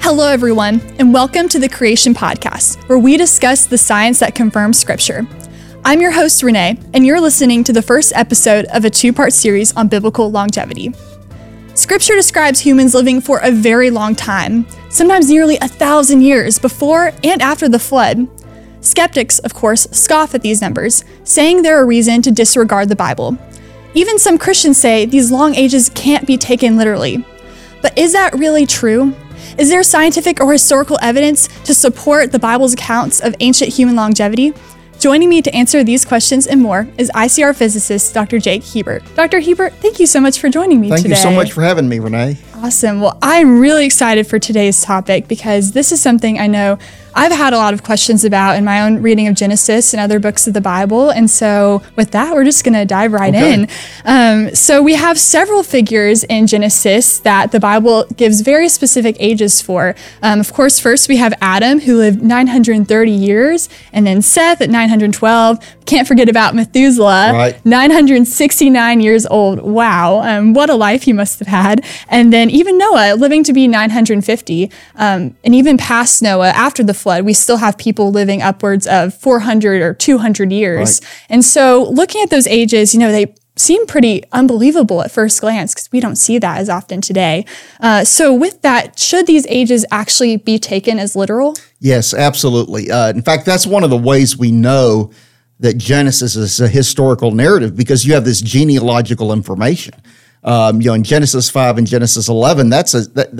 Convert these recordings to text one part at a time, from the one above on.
Hello, everyone, and welcome to the Creation Podcast, where we discuss the science that confirms Scripture. I'm your host, Renee, and you're listening to the first episode of a two-part series on biblical longevity. Scripture describes humans living for a very long time, sometimes nearly 1,000 years before and after the flood. Skeptics, of course, scoff at these numbers, saying they're a reason to disregard the Bible. Even some Christians say these long ages can't be taken literally. But is that really true? Is there scientific or historical evidence to support the Bible's accounts of ancient human longevity? Joining me to answer these questions and more is ICR physicist Dr. Jake Hebert. Dr. Hebert, thank you so much for joining me today. Thank you so much for having me, Renee. Awesome. Well, I'm really excited for today's topic because this is something I know I've had a lot of questions about in my own reading of Genesis and other books of the Bible. And so with that, we're just going to dive right in. So we have several figures in Genesis that the Bible gives very specific ages for. Of course, first we have Adam, who lived 930 years, and then Seth at 912. Can't forget about Methuselah, right. 969 years old. Wow, what a life he must have had. And then even Noah, living to be 950, and even past Noah, after the flood, we still have people living upwards of 400 or 200 years. Right. And so looking at those ages, they seem pretty unbelievable at first glance because we don't see that as often today. So with that, should these ages actually be taken as literal? Yes, absolutely. In fact, that's one of the ways we know that Genesis is a historical narrative, because you have this genealogical information. In Genesis 5 and Genesis 11, that's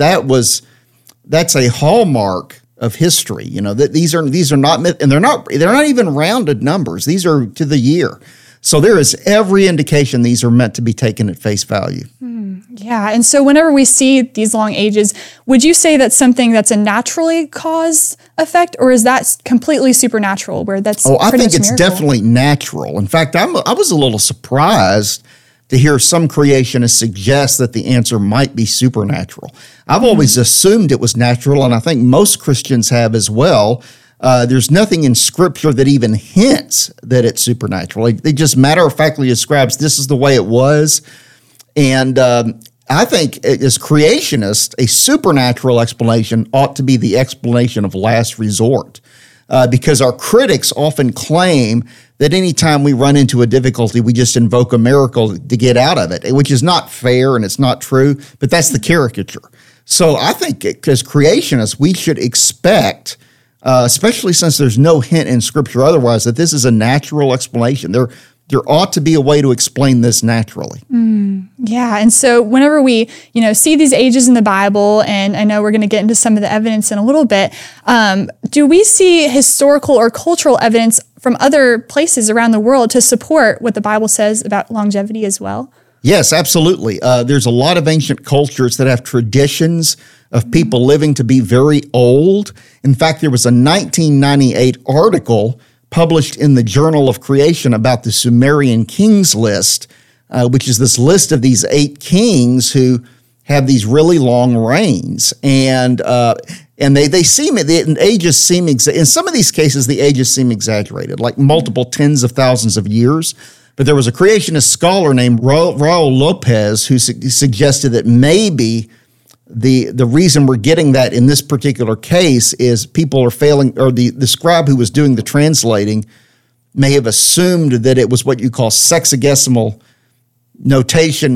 a hallmark of history. That these are not, and they're not even rounded numbers. These are to the year. So there is every indication these are meant to be taken at face value. Yeah, and so whenever we see these long ages, would you say that's something that's a naturally caused effect, or is that completely supernatural, where that's I think it's miracle? Definitely natural. In fact, I was a little surprised to hear some creationists suggest that the answer might be supernatural. I've always assumed it was natural, and I think most Christians have as well. There's nothing in Scripture that even hints that it's supernatural. It just matter-of-factly describes this is the way it was. And I think as creationists, a supernatural explanation ought to be the explanation of last resort, because our critics often claim that anytime we run into a difficulty, we just invoke a miracle to get out of it, which is not fair and it's not true, but that's the caricature. So I think as creationists, we should expect, especially since there's no hint in Scripture otherwise, that this is a natural explanation. There ought to be a way to explain this naturally. Yeah, and so whenever we, see these ages in the Bible, and I know we're going to get into some of the evidence in a little bit, do we see historical or cultural evidence from other places around the world to support what the Bible says about longevity as well? Yes, absolutely. There's a lot of ancient cultures that have traditions of people living to be very old. In fact, there was a 1998 article published in the Journal of Creation about the Sumerian kings list, which is this list of these 8 kings who have these really long reigns. And they seem, the ages seem, in some of these cases, the ages seem exaggerated, like multiple tens of thousands of years. But there was a creationist scholar named Raul Lopez who suggested that maybe the reason we're getting that in this particular case is people are failing, or the scribe who was doing the translating may have assumed that it was what you call sexagesimal notation,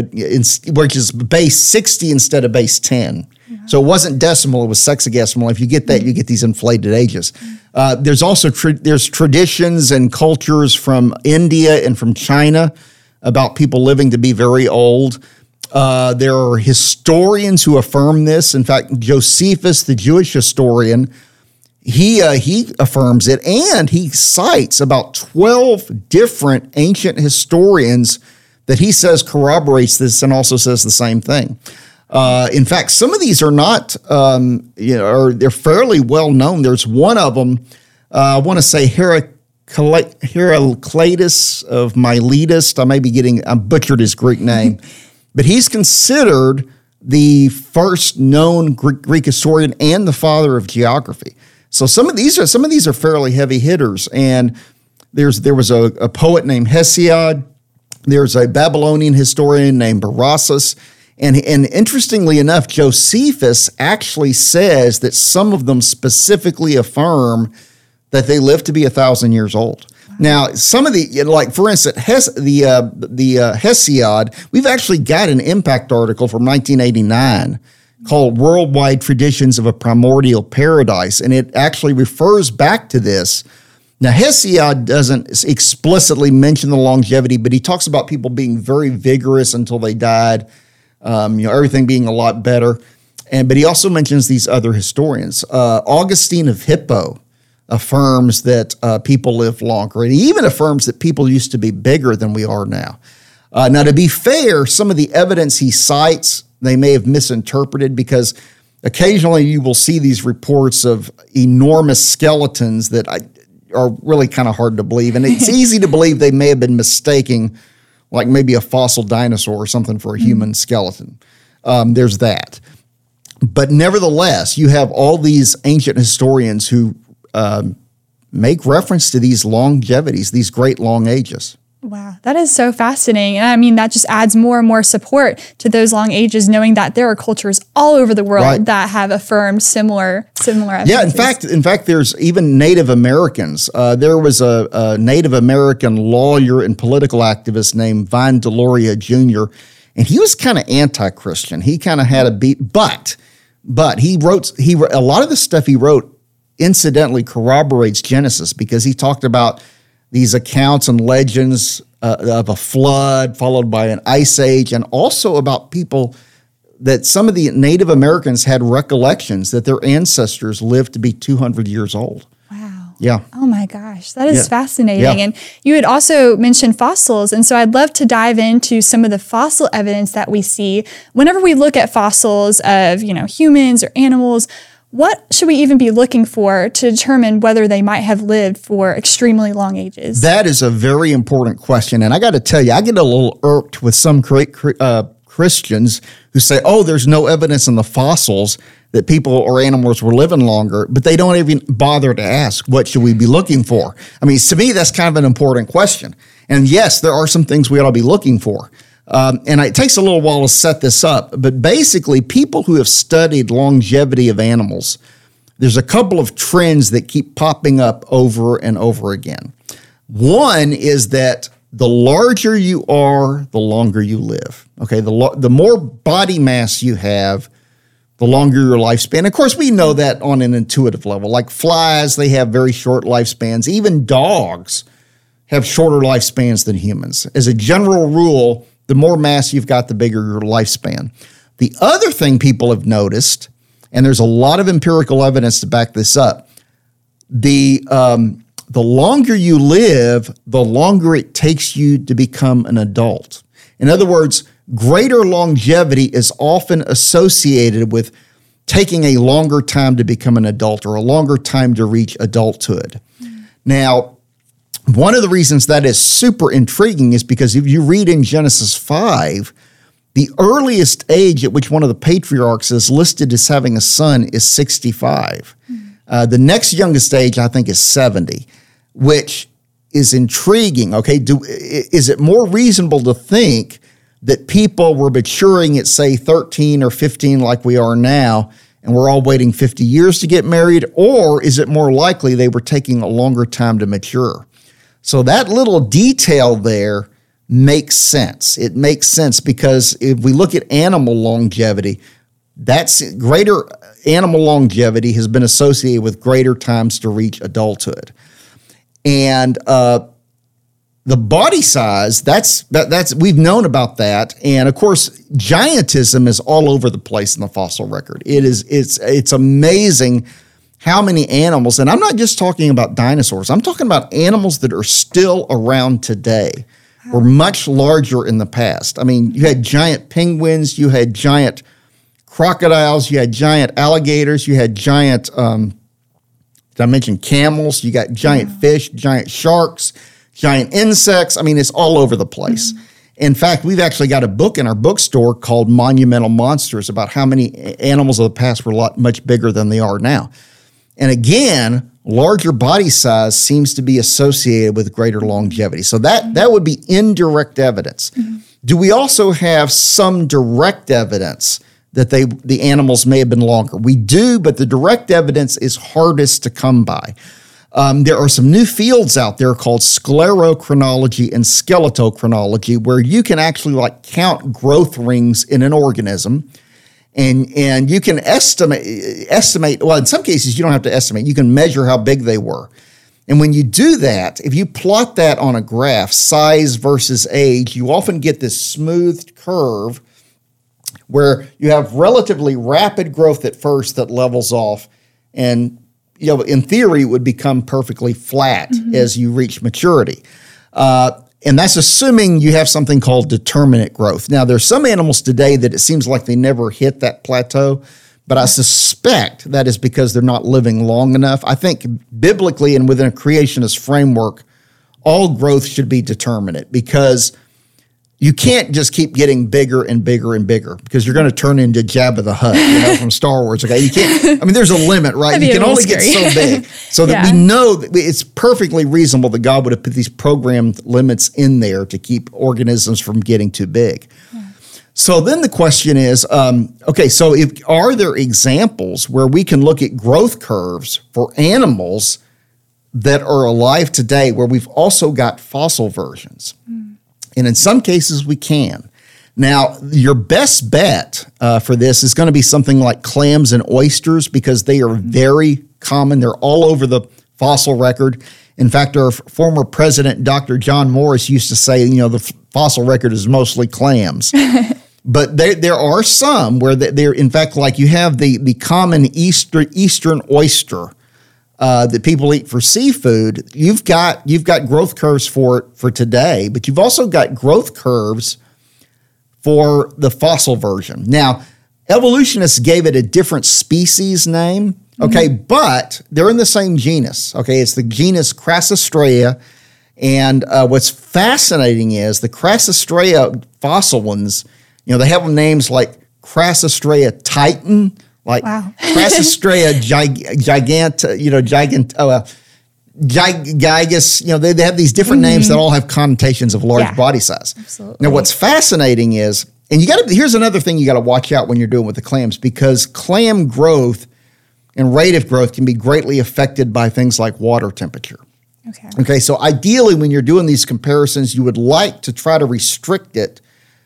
which is base 60 instead of base 10. So it wasn't decimal, it was sexagesimal. If you get that, you get these inflated ages. There's also there's traditions and cultures from India and from China about people living to be very old. There are historians who affirm this. In fact, Josephus, the Jewish historian, he affirms it, and he cites about 12 different ancient historians that he says corroborates this and also says the same thing. In fact, some of these are not, they're fairly well known. There's one of them, I want to say Heraclitus of Miletus. I butchered his Greek name, but he's considered the first known Greek historian and the father of geography. So some of these are fairly heavy hitters. And there was a poet named Hesiod. There's a Babylonian historian named Berossus. And interestingly enough, Josephus actually says that some of them specifically affirm that they live to be 1,000 years old. Now, some of the, like for instance, Hesiod, we've actually got an Impact article from 1989 called Worldwide Traditions of a Primordial Paradise, and it actually refers back to this. Now, Hesiod doesn't explicitly mention the longevity, but he talks about people being very vigorous until they died, everything being a lot better. But he also mentions these other historians. Augustine of Hippo affirms that people live longer, and he even affirms that people used to be bigger than we are now. Now, to be fair, some of the evidence he cites, they may have misinterpreted, because occasionally you will see these reports of enormous skeletons that are really kind of hard to believe. And it's easy to believe they may have been mistaking like maybe a fossil dinosaur or something for a human skeleton. There's that. But nevertheless, you have all these ancient historians who make reference to these longevities, these great long ages. Wow, that is so fascinating. And I mean, that just adds more and more support to those long ages, knowing that there are cultures all over the world that have affirmed similar evidence. Yeah, in fact, there's even Native Americans. There was a Native American lawyer and political activist named Vine Deloria Jr., and he was kind of anti-Christian. He kind of had a beat, but he wrote a lot of the stuff he wrote incidentally corroborates Genesis, because he talked about these accounts and legends of a flood followed by an ice age, and also about people that some of the Native Americans had recollections that their ancestors lived to be 200 years old. Wow. Yeah. Oh my gosh, that is fascinating. Yeah. And you had also mentioned fossils, and so I'd love to dive into some of the fossil evidence that we see. Whenever we look at fossils of, humans or animals, what should we even be looking for to determine whether they might have lived for extremely long ages? That is a very important question. And I got to tell you, I get a little irked with some Christians who say, there's no evidence in the fossils that people or animals were living longer, but they don't even bother to ask, what should we be looking for? I mean, to me, that's kind of an important question. And yes, there are some things we ought to be looking for. And it takes a little while to set this up, but basically people who have studied longevity of animals, there's a couple of trends that keep popping up over and over again. One is that the larger you are, the longer you live. Okay, the more body mass you have, the longer your lifespan. Of course, we know that on an intuitive level. Like flies, they have very short lifespans. Even dogs have shorter lifespans than humans. As a general rule, the more mass you've got, the bigger your lifespan. The other thing people have noticed, and there's a lot of empirical evidence to back this up, the longer you live, the longer it takes you to become an adult. In other words, greater longevity is often associated with taking a longer time to become an adult or a longer time to reach adulthood. Now, one of the reasons that is super intriguing is because if you read in Genesis 5, the earliest age at which one of the patriarchs is listed as having a son is 65. The next youngest age, I think, is 70, which is intriguing. Okay, is it more reasonable to think that people were maturing at, say, 13 or 15 like we are now, and we're all waiting 50 years to get married? Or is it more likely they were taking a longer time to mature? So that little detail there makes sense. It makes sense because if we look at animal longevity, that's greater animal longevity has been associated with greater times to reach adulthood. And the body size, that's we've known about that. And of course, giantism is all over the place in the fossil record. It's amazing how many animals, and I'm not just talking about dinosaurs, I'm talking about animals that are still around today, were much larger in the past. I mean, you had giant penguins, you had giant crocodiles, you had giant alligators, you had giant, did I mention camels? You got giant fish, giant sharks, giant insects. I mean, it's all over the place. In fact, we've actually got a book in our bookstore called Monumental Monsters about how many animals of the past were much bigger than they are now. And again, larger body size seems to be associated with greater longevity. So that would be indirect evidence. Do we also have some direct evidence that the animals may have been longer? We do, but the direct evidence is hardest to come by. There are some new fields out there called sclerochronology and skeletochronology, where you can actually count growth rings in an organism, and you can estimate. Well, in some cases you don't have to estimate. You can measure how big they were. And when you do that, if you plot that on a graph, size versus age, you often get this smoothed curve where you have relatively rapid growth at first that levels off, and in theory, it would become perfectly flat as you reach maturity. And that's assuming you have something called determinate growth. Now, there's some animals today that it seems like they never hit that plateau, but I suspect that is because they're not living long enough. I think biblically and within a creationist framework, all growth should be determinate, because you can't just keep getting bigger and bigger and bigger, because you're going to turn into Jabba the Hutt, from Star Wars. Okay, you can't. I mean, there's a limit, right? You can only get so big, so that we know that it's perfectly reasonable that God would have put these programmed limits in there to keep organisms from getting too big. Yeah. So then the question is, so are there examples where we can look at growth curves for animals that are alive today, where we've also got fossil versions? And in some cases, we can. Now, your best bet for this is going to be something like clams and oysters, because they are very common. They're all over the fossil record. In fact, our former president, Dr. John Morris, used to say, the fossil record is mostly clams. But there are some where they're, in fact, like you have the common Eastern oyster that people eat for seafood. You've got growth curves for today, but you've also got growth curves for the fossil version. Now, evolutionists gave it a different species name, okay, but they're in the same genus, okay? It's the genus Crassostrea, and what's fascinating is the Crassostrea fossil ones, they have names like Crassostrea titan, like Crassostrea gigantus, they have these different names that all have connotations of large body size. Absolutely. Now, what's fascinating is, and here's another thing you got to watch out when you're doing with the clams, because clam growth and rate of growth can be greatly affected by things like water temperature. Okay, so ideally, when you're doing these comparisons, you would like to try to restrict it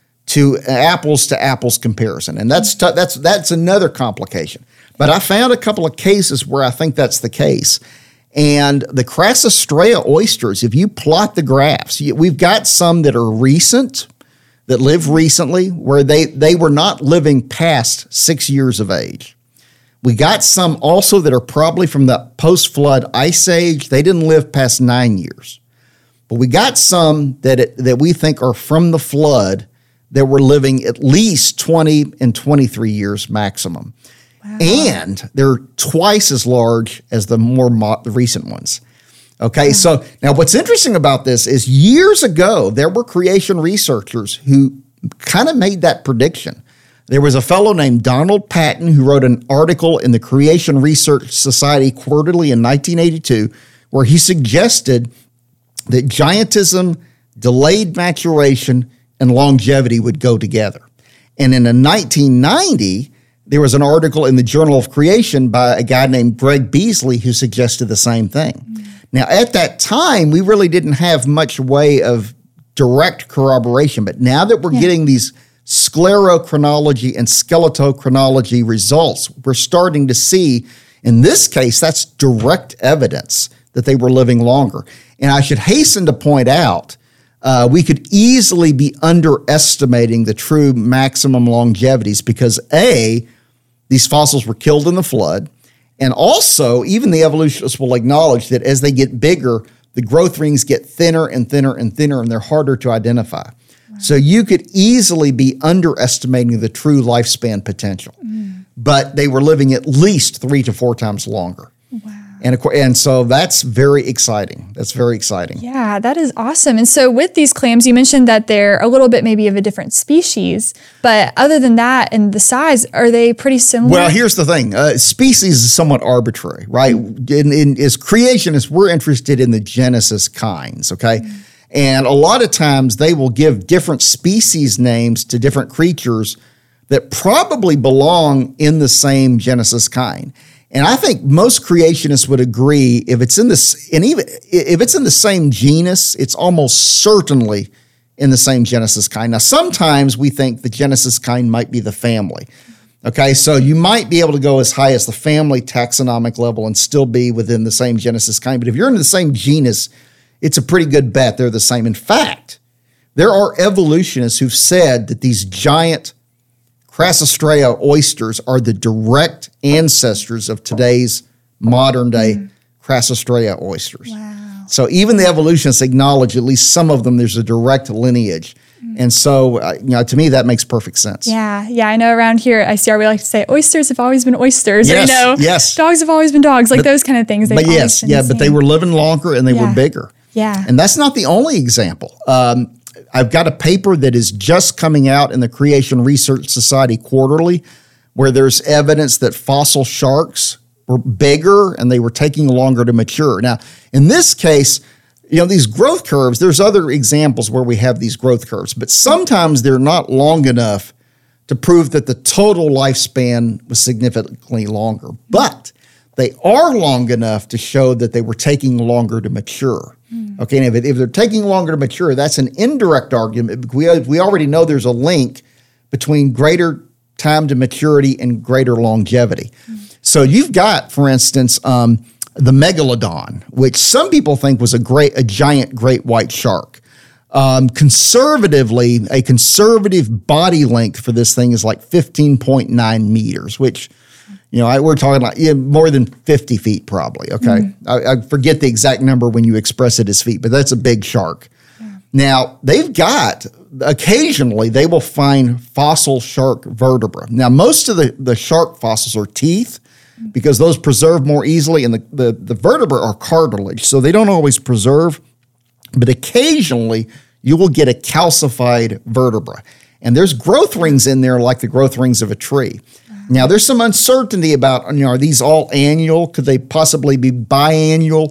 to apples comparison, and that's another complication. But I found a couple of cases where I think that's the case. And the Crassostrea oysters, if you plot the graphs, we've got some that are recent, that lived recently, where they were not living past 6 years of age. We got some also that are probably from the post-flood ice age. They didn't live past 9 years. But we got some that we think are from the flood that were living at least 20 and 23 years maximum. Wow. And they're twice as large as the more recent ones. Okay, so now what's interesting about this is years ago, there were creation researchers who kind of made that prediction. There was a fellow named Donald Patton who wrote an article in the Creation Research Society Quarterly in 1982, where he suggested that giantism, delayed maturation, and longevity would go together. And in 1990, there was an article in the Journal of Creation by a guy named Greg Beasley who suggested the same thing. Now, at that time, we really didn't have much way of direct corroboration, but now that we're getting these sclerochronology and skeletochronology results, we're starting to see, in this case, that's direct evidence that they were living longer. And I should hasten to point out, we could easily be underestimating the true maximum longevities because A, these fossils were killed in the flood, and also even the evolutionists will acknowledge that as they get bigger, the growth rings get thinner and thinner and thinner, and they're harder to identify. Wow. So you could easily be underestimating the true lifespan potential. But they were living at least 3 to 4 times longer. Wow. And so that's very exciting. That's very exciting. Yeah, that is awesome. And so with these clams, you mentioned that they're a little bit maybe of a different species. But other than that and the size, are they pretty similar? Well, here's the thing. Species is somewhat arbitrary, right? As creationists, we're interested in the genesis kinds, okay? And a lot of times they will give different species names to different creatures that probably belong in the same genus kind. And I think most creationists would agree if it's in this, and even if it's in the same genus, it's almost certainly in the same genus kind. Now, sometimes we think the genus kind might be the family. Okay, so you might be able to go as high as the family taxonomic level and still be within the same genus kind. But if you're in the same genus, it's a pretty good bet they're the same. In fact, there are evolutionists who've said that these giant Crassostrea oysters are the direct ancestors of today's modern day Crassostrea oysters. Wow. So even the evolutionists acknowledge at least some of them, there's a direct lineage. And so, to me, that makes perfect sense. Yeah. I know around here at ICR, we like to say oysters have always been oysters. Yes, Or, yes. Dogs have always been dogs, like those kind of things. But yes, but they were living longer and they were bigger. Yeah. And that's not the only example. I've got a paper that is just coming out in the Creation Research Society Quarterly, where there's evidence that fossil sharks were bigger and they were taking longer to mature. Now, in this case, these growth curves, there's other examples where we have these growth curves, but sometimes they're not long enough to prove that the total lifespan was significantly longer. But they are long enough to show that they were taking longer to mature. Okay, and if they're taking longer to mature, that's an indirect argument. We already know there's a link between greater time to maturity and greater longevity. So you've got, for instance, the megalodon, which some people think was a giant great white shark. Conservatively, a conservative body length for this thing is like 15.9 meters, which, we're talking like more than 50 feet probably, okay? I forget the exact number when you express it as feet, but that's a big shark. Yeah. Now, occasionally they will find fossil shark vertebra. Now, most of the shark fossils are teeth, because those preserve more easily, and the vertebrae are cartilage, so they don't always preserve, but occasionally you will get a calcified vertebra. And there's growth rings in there like the growth rings of a tree. Now, there's some uncertainty about, are these all annual? Could they possibly be biannual?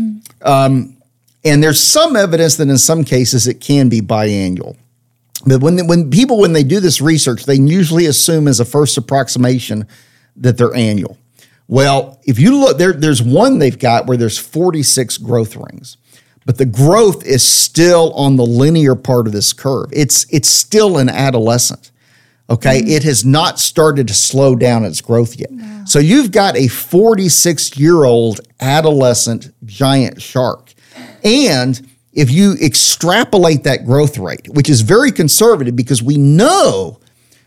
And there's some evidence that in some cases it can be biannual. But when they do this research, they usually assume as a first approximation that they're annual. Well, if you look, there's one they've got where there's 46 growth rings, but the growth is still on the linear part of this curve. It's still an adolescent, okay? It has not started to slow down its growth yet. Wow. So you've got a 46-year-old adolescent giant shark. And if you extrapolate that growth rate, which is very conservative because we know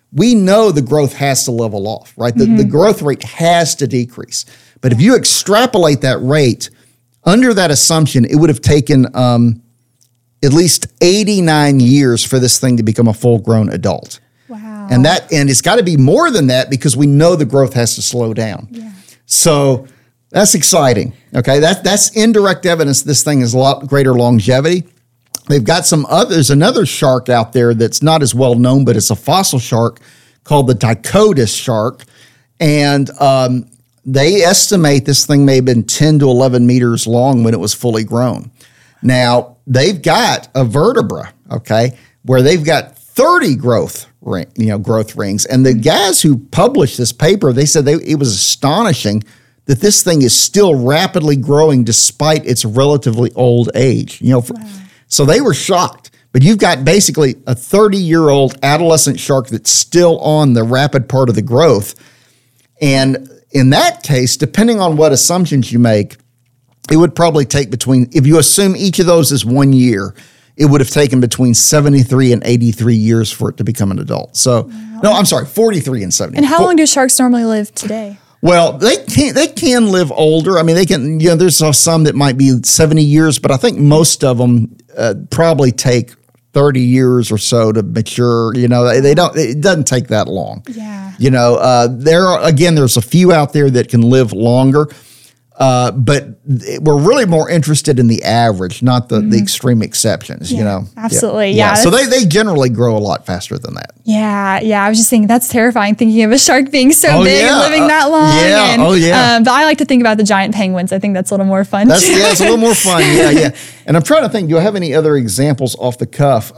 the growth has to level off, right? The growth rate has to decrease. But if you extrapolate that rate, under that assumption, it would have taken at least 89 years for this thing to become a full-grown adult. Wow. And it's got to be more than that because we know the growth has to slow down. Yeah. So that's exciting, okay? That's indirect evidence this thing has a lot greater longevity. They've got there's another shark out there that's not as well known, but it's a fossil shark called the Dicotis shark. And they estimate this thing may have been 10 to 11 meters long when it was fully grown. Now, they've got a vertebra, okay, where they've got 30 growth rings. And the guys who published this paper, they said it was astonishing that this thing is still rapidly growing despite its relatively old age. Wow. So they were shocked. But you've got basically a 30-year-old adolescent shark that's still on the rapid part of the growth. And in that case, depending on what assumptions you make, it would probably take if you assume each of those is 1 year, it would have taken between 73 and 83 years for it to become an adult. So, no, I'm sorry, 43 and 70. And how long do sharks normally live today? Well, they can live older. I mean, they can, there's some that might be 70 years, but I think most of them probably take 30 years or so to mature. It doesn't take that long. Yeah. There's a few out there that can live longer. But we're really more interested in the average, not the extreme exceptions, you know? Absolutely. Yeah. So they generally grow a lot faster than that. Yeah. Yeah. I was just thinking that's terrifying, thinking of a shark being so big and living that long. Yeah. But I like to think about the giant penguins. I think that's a little more fun. It's a little more fun. Yeah. And I'm trying to think, do I have any other examples off the cuff?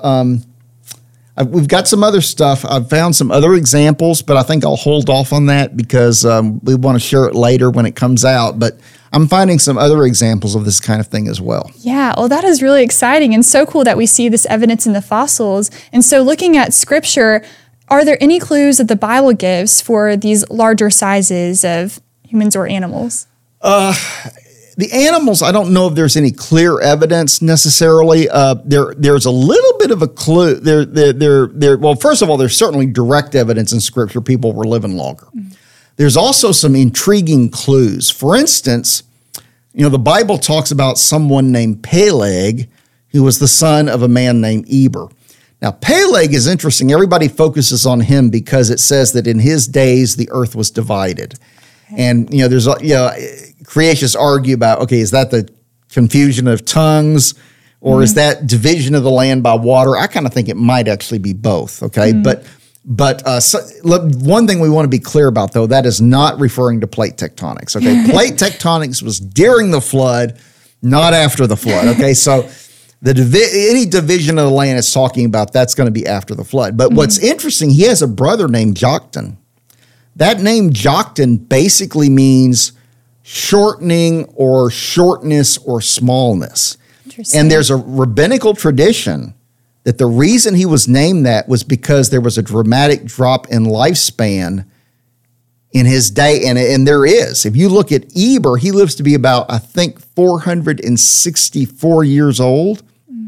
We've got some other stuff. I've found some other examples, but I think I'll hold off on that because we want to share it later when it comes out. But I'm finding some other examples of this kind of thing as well. Yeah, well, that is really exciting and so cool that we see this evidence in the fossils. And so looking at Scripture, are there any clues that the Bible gives for these larger sizes of humans or animals? The animals, I don't know if there's any clear evidence necessarily. There's a little bit of a clue. Well, first of all, there's certainly direct evidence in Scripture people were living longer. There's also some intriguing clues. For instance, the Bible talks about someone named Peleg, who was the son of a man named Eber. Now, Peleg is interesting. Everybody focuses on him because it says that in his days the earth was divided. And, there's, creationists argue about, okay, is that the confusion of tongues or is that division of the land by water? I kind of think it might actually be both, okay? But one thing we want to be clear about, though, that is not referring to plate tectonics, okay? Plate tectonics was during the flood, not after the flood, okay? So any division of the land it's talking about, that's going to be after the flood. But what's interesting, he has a brother named Joktan. That name Joktan basically means shortening or shortness or smallness. And there's a rabbinical tradition that the reason he was named that was because there was a dramatic drop in lifespan in his day. And there is. If you look at Eber, he lives to be about, I think, 464 years old.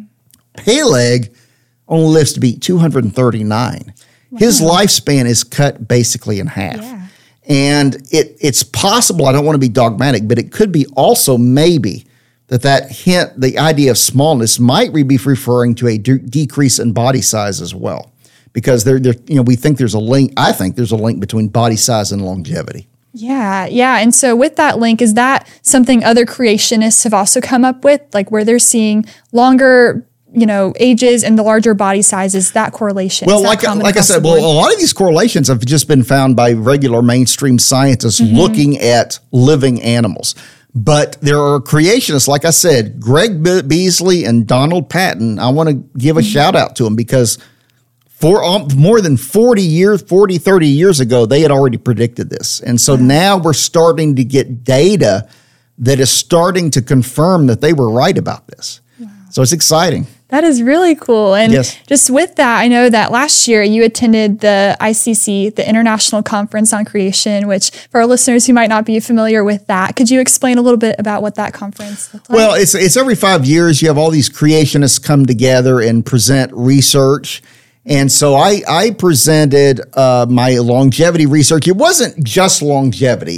Peleg only lives to be 239. Wow. His lifespan is cut basically in half. Yeah. And it's possible, I don't want to be dogmatic, but it could be also maybe that hint, the idea of smallness might be referring to a decrease in body size as well. Because we think there's a link, I think there's a link between body size and longevity. Yeah. And so with that link, is that something other creationists have also come up with, like where they're seeing longer ages and the larger body sizes, that correlation? Well, like I said, a lot of these correlations have just been found by regular mainstream scientists looking at living animals. But there are creationists, like I said, Greg Beasley and Donald Patton. I want to give a shout out to them because for more than 30 years ago, they had already predicted this. And so now we're starting to get data that is starting to confirm that they were right about this. Wow. So it's exciting. That is really cool. And just with that, I know that last year you attended the ICC, the International Conference on Creation, which for our listeners who might not be familiar with that, could you explain a little bit about what that conference looked like? Well, it's every 5 years. You have all these creationists come together and present research. And so I presented my longevity research. It wasn't just longevity.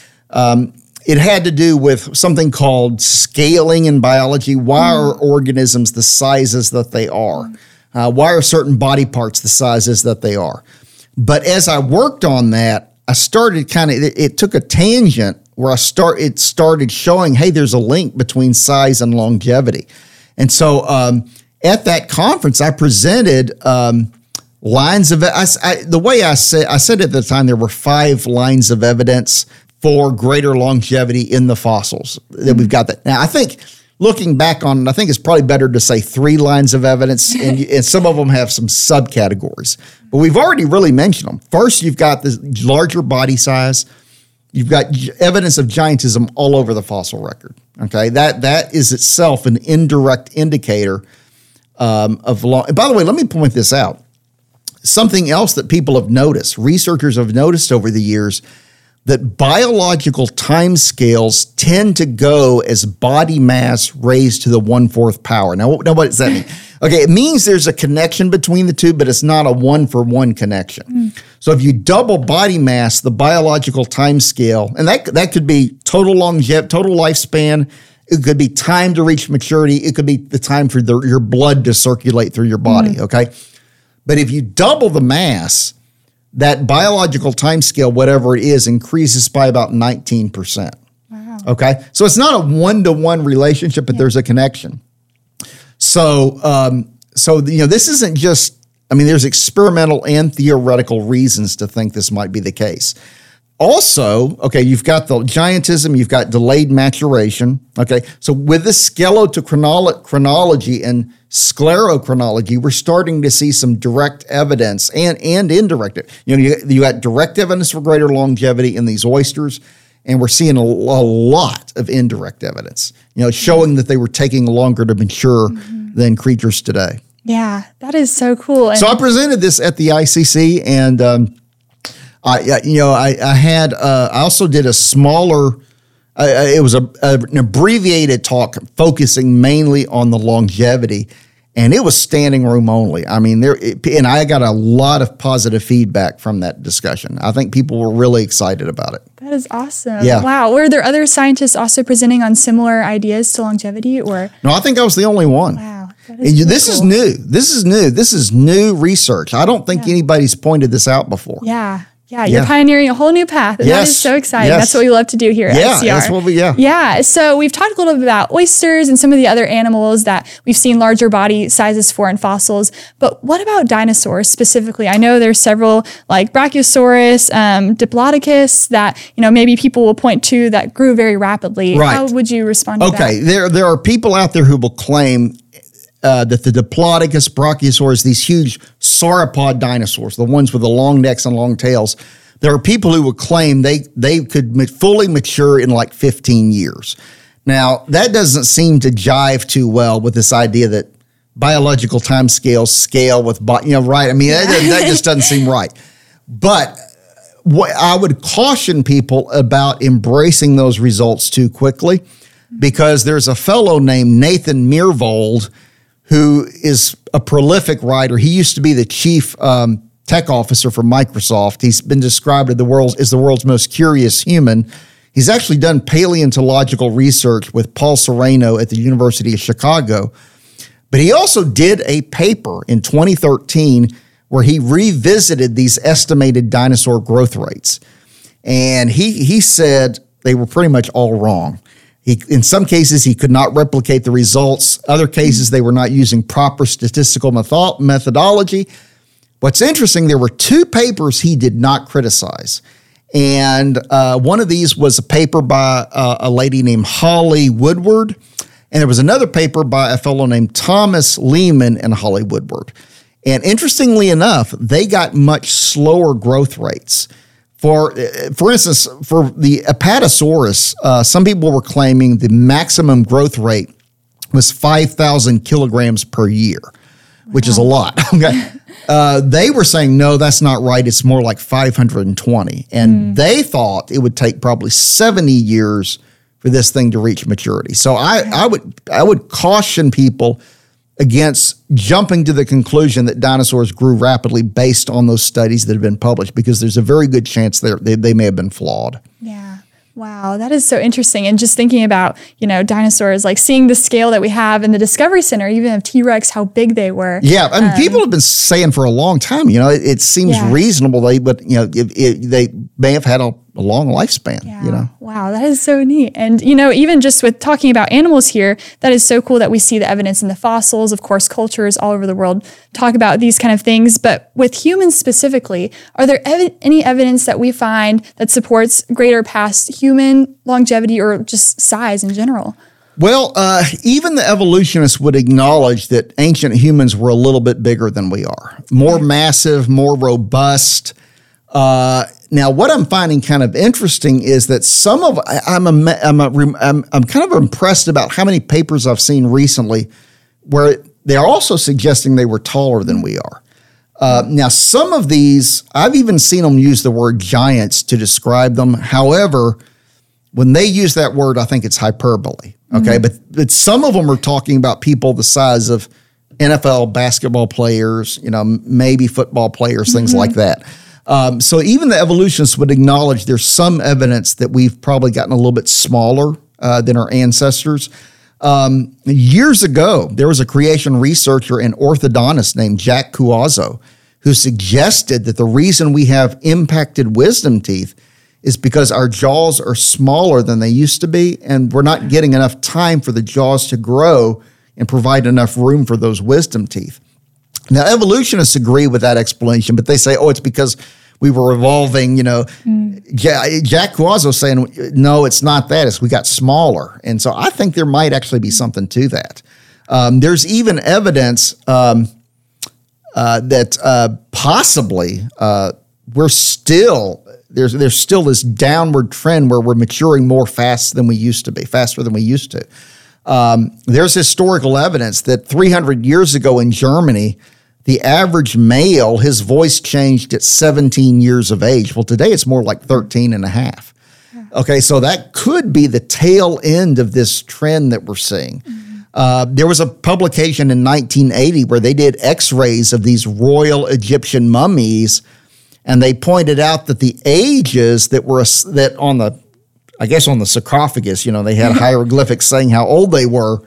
It had to do with something called scaling in biology. Why are organisms the sizes that they are? Why are certain body parts the sizes that they are? But as I worked on that, I started it took a tangent where it started showing, hey, there's a link between size and longevity. And so at that conference, I presented lines of, the way I said at the time, there were 5 lines of evidence for greater longevity in the fossils that we've got that. Now, I think looking back on it, I think it's probably better to say 3 lines of evidence, and some of them have some subcategories. But we've already really mentioned them. First, you've got the larger body size. You've got evidence of giantism all over the fossil record. Okay, that is itself an indirect indicator of long. By the way, let me point this out. Something else that people have noticed, researchers have noticed over the years, that biological timescales tend to go as body mass raised to the 1/4 power. Now, what does that mean? Okay, it means there's a connection between the two, but it's not a 1-for-1 connection. So if you double body mass, the biological timescale, and that could be total lifespan, it could be time to reach maturity, it could be the time for your blood to circulate through your body, okay? But if you double the mass, that biological timescale, whatever it is, increases by about 19%. Wow. Okay. So it's not a one-to-one relationship, but there's a connection. So, this isn't just, there's experimental and theoretical reasons to think this might be the case. Also, okay, you've got the giantism, you've got delayed maturation. Okay. So with the skeletochronology and sclerochronology, we're starting to see some direct evidence and indirect. You got direct evidence for greater longevity in these oysters, and we're seeing a lot of indirect evidence, showing that they were taking longer to mature than creatures today. Yeah, that is so cool. So I presented this at the ICC, and I also did a smaller. It was an abbreviated talk focusing mainly on the longevity, and it was standing room only. And I got a lot of positive feedback from that discussion. I think people were really excited about it. That is awesome. Yeah. Wow. Were there other scientists also presenting on similar ideas to longevity, or? No, I think I was the only one. Wow. This is new. This is new research. I don't think anybody's pointed this out before. Yeah. Yeah, you're pioneering a whole new path. And that is so exciting. That's what we love to do here at SCR. That's what Yeah, so we've talked a little bit about oysters and some of the other animals that we've seen larger body sizes for in fossils. But what about dinosaurs specifically? I know there's several like Brachiosaurus, Diplodocus that, maybe people will point to that grew very rapidly. Right. How would you respond to that? Okay, there are people out there who will claim that the Diplodocus, Brachiosaurus, these huge sauropod dinosaurs, the ones with the long necks and long tails, there are people who would claim they could fully mature in like 15 years. Now, that doesn't seem to jive too well with this idea that biological timescales scale with, right? That just doesn't seem right. But what I would caution people about embracing those results too quickly, because there's a fellow named Nathan Myhrvold who is a prolific writer. He used to be the chief tech officer for Microsoft. He's been described as the world's most curious human. He's actually done paleontological research with Paul Sereno at the University of Chicago. But he also did a paper in 2013 where he revisited these estimated dinosaur growth rates. And he said they were pretty much all wrong. In some cases, he could not replicate the results. Other cases, they were not using proper statistical methodology. What's interesting, there were two papers he did not criticize. And one of these was a paper by a lady named Holly Woodward. And there was another paper by a fellow named Thomas Lehman and Holly Woodward. And interestingly enough, they got much slower growth rates. For instance, for the Apatosaurus, some people were claiming the maximum growth rate was 5,000 kilograms per year, which is a lot. Okay. They were saying, no, that's not right. It's more like 520. And they thought it would take probably 70 years for this thing to reach maturity. So I would caution people against jumping to the conclusion that dinosaurs grew rapidly based on those studies that have been published, because there's a very good chance they may have been flawed. Yeah. Wow, that is so interesting. And just thinking about, dinosaurs, like seeing the scale that we have in the Discovery Center, even of T-Rex, how big they were. Yeah, people have been saying for a long time, it seems reasonable, but they may have had a long lifespan, Wow, that is so neat. And, even just with talking about animals here, that is so cool that we see the evidence in the fossils. Of course, cultures all over the world talk about these kind of things. But with humans specifically, are there any evidence that we find that supports greater past human longevity or just size in general? Well, even the evolutionists would acknowledge that ancient humans were a little bit bigger than we are, more massive, more robust. Now, what I'm finding kind of interesting is that I'm kind of impressed about how many papers I've seen recently where they're also suggesting they were taller than we are. Now, some of these, I've even seen them use the word giants to describe them. However, when they use that word, I think it's hyperbole. Okay, but some of them are talking about people the size of NFL basketball players, maybe football players, things like that. So even the evolutionists would acknowledge there's some evidence that we've probably gotten a little bit smaller than our ancestors. Years ago, there was a creation researcher and orthodontist named Jack Cuozzo who suggested that the reason we have impacted wisdom teeth is because our jaws are smaller than they used to be, and we're not getting enough time for the jaws to grow and provide enough room for those wisdom teeth. Now, evolutionists agree with that explanation, but they say, it's because we were evolving, Jack Cuozzo saying, no, it's not that. It's we got smaller. And so I think there might actually be something to that. There's even evidence that possibly we're still, there's still this downward trend where we're maturing faster than we used to. There's historical evidence that 300 years ago in Germany, the average male, his voice changed at 17 years of age. Well, today it's more like 13 and a half. Okay, so that could be the tail end of this trend that we're seeing. There was a publication in 1980 where they did x-rays of these royal Egyptian mummies, and they pointed out that the ages that were on the sarcophagus, they had hieroglyphics saying how old they were.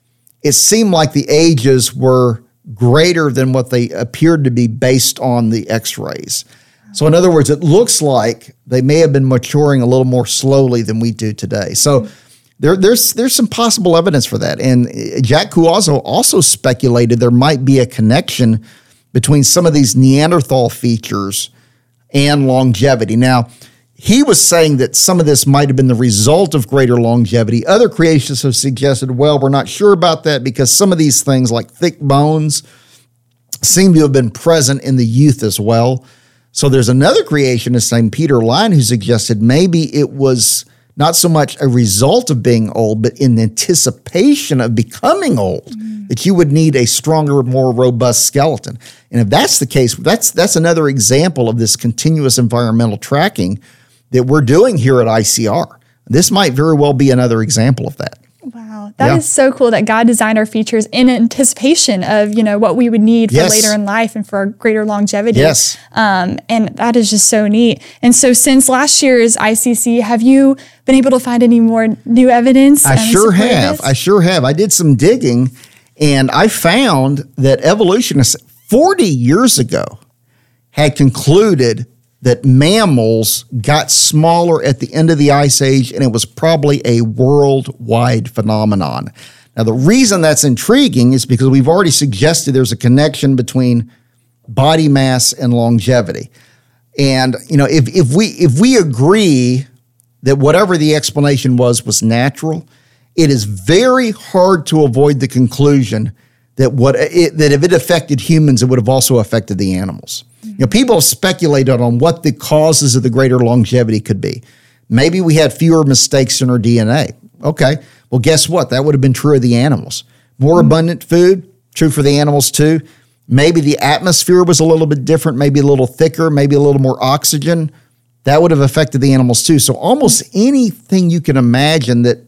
It seemed like the ages were greater than what they appeared to be based on the x-rays. So in other words, it looks like they may have been maturing a little more slowly than we do today. So there's some possible evidence for that. And Jack Cuozzo also speculated there might be a connection between some of these Neanderthal features and longevity. Now, he was saying that some of this might have been the result of greater longevity. Other creationists have suggested, we're not sure about that because some of these things like thick bones seem to have been present in the youth as well. So there's another creationist named Peter Line who suggested maybe it was not so much a result of being old, but in anticipation of becoming old, that you would need a stronger, more robust skeleton. And if that's the case, that's another example of this continuous environmental tracking that we're doing here at ICR. This might very well be another example of that. Wow. That is so cool that God designed our features in anticipation of, what we would need for later in life and for greater longevity. Yes. And that is just so neat. And so since last year's ICC, have you been able to find any more new evidence? I sure have. I did some digging and I found that evolutionists 40 years ago had concluded that mammals got smaller at the end of the Ice Age, and it was probably a worldwide phenomenon. Now, the reason that's intriguing is because we've already suggested there's a connection between body mass and longevity. And, if we agree that whatever the explanation was natural, it is very hard to avoid the conclusion that that if it affected humans, it would have also affected the animals. People have speculated on what the causes of the greater longevity could be. Maybe we had fewer mistakes in our DNA. Okay, well, guess what? That would have been true of the animals. More abundant food, true for the animals too. Maybe the atmosphere was a little bit different, maybe a little thicker, maybe a little more oxygen. That would have affected the animals too. So almost anything you can imagine that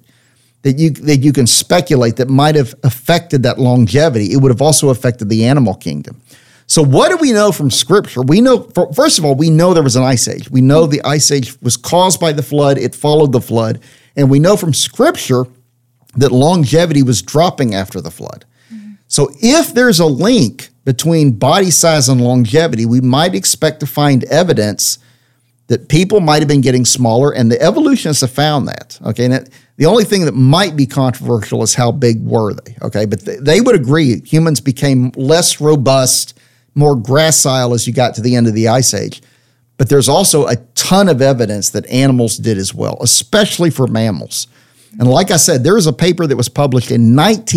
you can speculate that might have affected that longevity, it would have also affected the animal kingdom. So what do we know from Scripture? We know, first of all, we know there was an ice age. We know the ice age was caused by the flood. It followed the flood. And we know from Scripture that longevity was dropping after the flood. So if there's a link between body size and longevity, we might expect to find evidence that people might have been getting smaller, and the evolutionists have found that. Okay, and the only thing that might be controversial is how big were they? Okay, but they would agree humans became less robust, more gracile as you got to the end of the Ice Age. But there's also a ton of evidence that animals did as well, especially for mammals. And like I said, there is a paper that was published in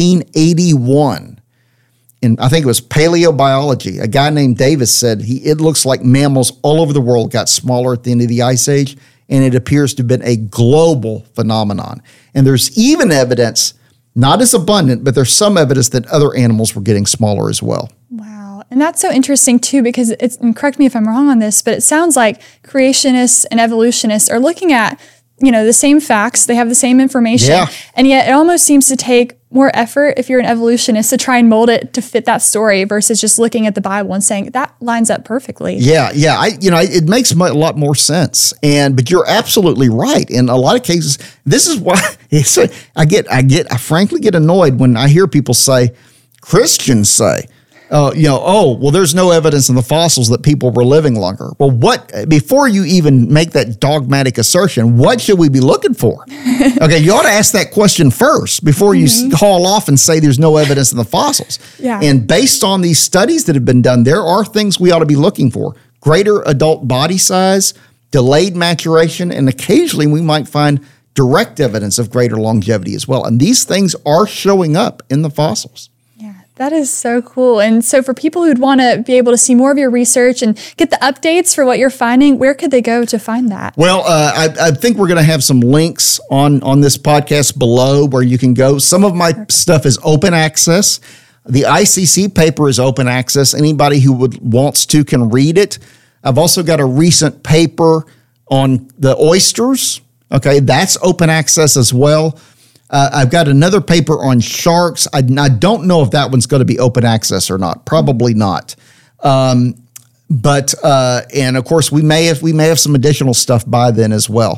1981 in, I think it was Paleobiology. A guy named Davis said it looks like mammals all over the world got smaller at the end of the Ice Age, and it appears to have been a global phenomenon. And there's even evidence, not as abundant, but there's some evidence that other animals were getting smaller as well. Wow. And that's so interesting too, because and correct me if I'm wrong on this, but it sounds like creationists and evolutionists are looking at, the same facts, they have the same information, and yet it almost seems to take more effort if you're an evolutionist to try and mold it to fit that story versus just looking at the Bible and saying that lines up perfectly. It makes a lot more sense. But you're absolutely right. In a lot of cases, this is why I frankly get annoyed when I hear people say, Christians say, there's no evidence in the fossils that people were living longer. Well, before you even make that dogmatic assertion, what should we be looking for? Okay, you ought to ask that question first before you haul off and say there's no evidence in the fossils. Yeah. And based on these studies that have been done, there are things we ought to be looking for. Greater adult body size, delayed maturation, and occasionally we might find direct evidence of greater longevity as well. And these things are showing up in the fossils. That is so cool. And so for people who'd want to be able to see more of your research and get the updates for what you're finding, where could they go to find that? Well, I think we're going to have some links on this podcast below where you can go. Some of my stuff is open access. The ICC paper is open access. Anybody who wants to can read it. I've also got a recent paper on the oysters. Okay, that's open access as well. I've got another paper on sharks. I don't know if that one's going to be open access or not. Probably not. And of course, we may have some additional stuff by then as well.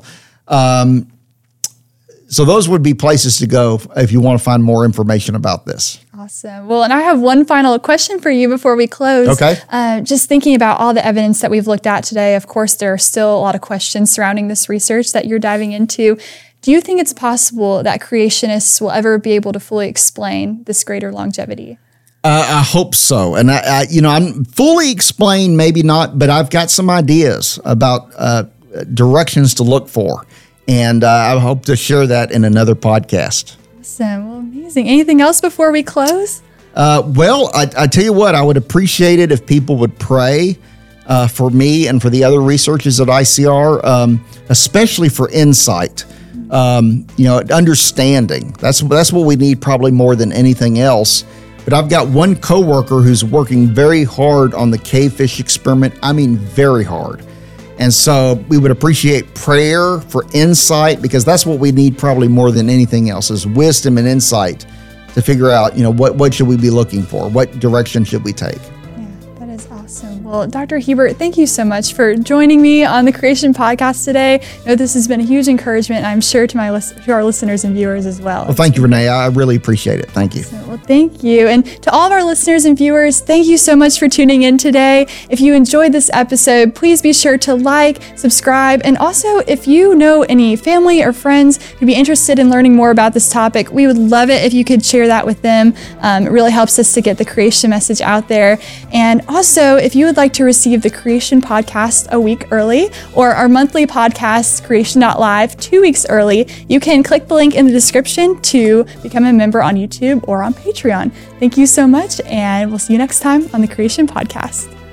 So those would be places to go if you want to find more information about this. Awesome. Well, and I have one final question for you before we close. Okay. Just thinking about all the evidence that we've looked at today, of course, there are still a lot of questions surrounding this research that you're diving into. Do you think it's possible that creationists will ever be able to fully explain this greater longevity? I hope so. And I'm fully explained, maybe not, but I've got some ideas about directions to look for. And I hope to share that in another podcast. Awesome. Well, amazing. Anything else before we close? I tell you what, I would appreciate it if people would pray for me and for the other researchers at ICR, especially for insight. Understanding. That's what we need probably more than anything else. But I've got one coworker who's working very hard on the cavefish experiment. I mean, very hard. And so we would appreciate prayer for insight, because that's what we need probably more than anything else, is wisdom and insight to figure out, what should we be looking for? What direction should we take? That is awesome. Well, Dr. Hebert, thank you so much for joining me on the Creation Podcast today. I know this has been a huge encouragement, I'm sure, to our listeners and viewers as well. Well, thank you, Renee. I really appreciate it. Thank you. Well, thank you. And to all of our listeners and viewers, thank you so much for tuning in today. If you enjoyed this episode, please be sure to like, subscribe, and also if you know any family or friends who'd be interested in learning more about this topic, we would love it if you could share that with them. It really helps us to get the creation message out there. And also, if you would like to receive the Creation Podcast a week early, or our monthly podcast, Creation.live, 2 weeks early, you can click the link in the description to become a member on YouTube or on Patreon. Thank you so much, and we'll see you next time on the Creation Podcast.